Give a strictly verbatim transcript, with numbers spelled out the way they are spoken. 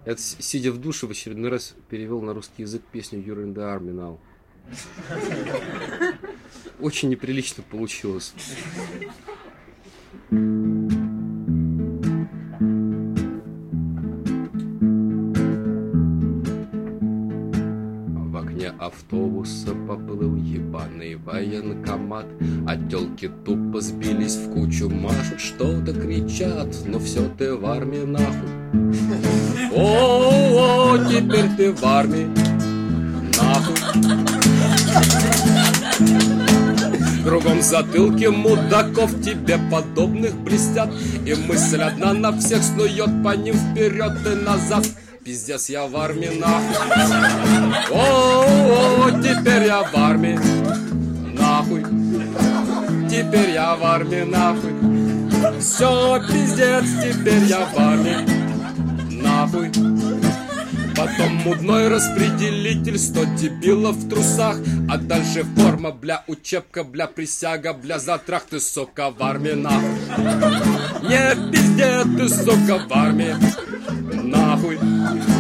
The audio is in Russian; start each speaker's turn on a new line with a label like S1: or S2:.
S1: Это, сидя в душе, в очередной раз перевел на русский язык песню You're in the Army Now. Очень неприлично получилось. В окне автобуса поплыл ебаный военкомат, а тёлки тупо сбились в кучу, машут, что-то кричат, но все ты в армии нахуй. О, теперь ты в армии нахуй. Кругом затылки мудаков тебе подобных блестят, и мысль одна на всех снует по ним вперед и назад. Пиздец, я в армии нахуй. О, теперь я в армии нахуй. Теперь я в армии нахуй. Все, пиздец, теперь я в армии нахуй. Потом мудной распределитель, сто дебилов в трусах, а дальше форма, бля, учебка, бля, присяга, бля, затрах, ты, сука, в армии нахуй. Не пиздец, ты, сука, в армии нахуй.